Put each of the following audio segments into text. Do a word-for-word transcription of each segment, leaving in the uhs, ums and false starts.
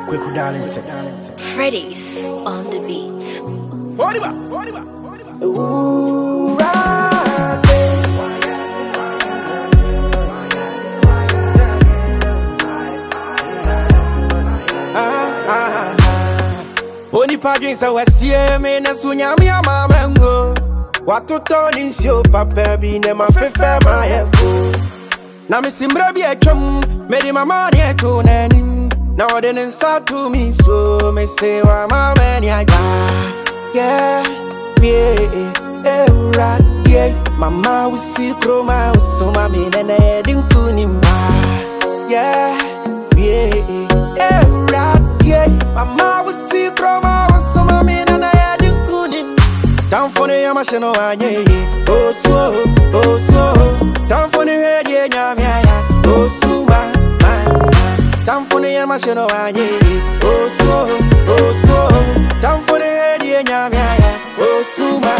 Quick Darlington. Freddy's on the beat. What about? What about? What about? Ooh, right. Oni padwins a wasie me na sunya me amama ngo watoto ni nsio papa bi ne ma fefe ma hefo na me simbra bi atwam me di mama ne to nanim na ode ne nsa to me so me say wa mama ni aga yeah yeah eura yeah mama we see kroma so ma me ne ne din kunim yeah yeah eura yeah mama we see kroma so ma me ne ne din kunim down for the machine anye oh so oh so down for the head yeah nyame ya oh so ma down for the machine anye oh so oh so down for the head yeah nyame ya oh so ma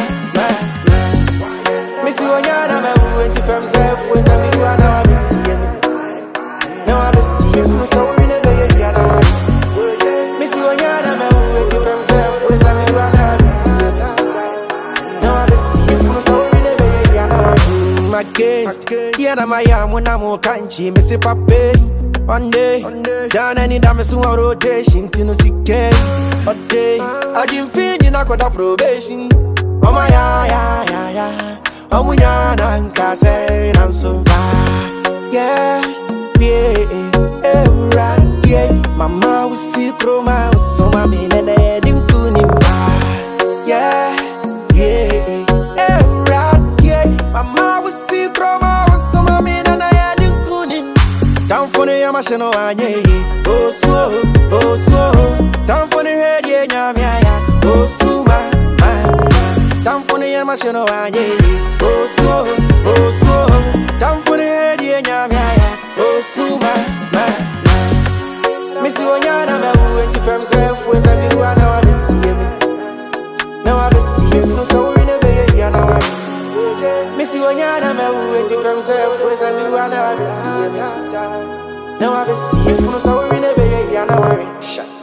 missy wanyana me wenti pem self we say me wanna wa be see me no I be see you so we never yeah na missy wanyana me wenti pem self we say me wanna wa be see me no I be see you so we never yeah na my case yeah na my am when I'm kanchi missy pape one day down any damn so rotation to no sick all day I can feel you not got a probation oh my yeah yeah yeah yeah oh my yeah nka say nan so yeah yeah eh right yeah mama we see kroma so ma me ne ne din kuni yeah yeah eh right yeah mama we see kroma so ma me ne ne din kuni down for the machine anye oh so oh so down for the head yeah nyame ya oh so ma down for the machine anye oh so oh so down for the head yeah nyame ya oh so ma missy wanyana me wenti pem self we say me wanna wa be see me now I be see you so we never yeah na wa missy wanyana me wenti pem self we say me wanna wa be see me now I be see you so we never yeah na wa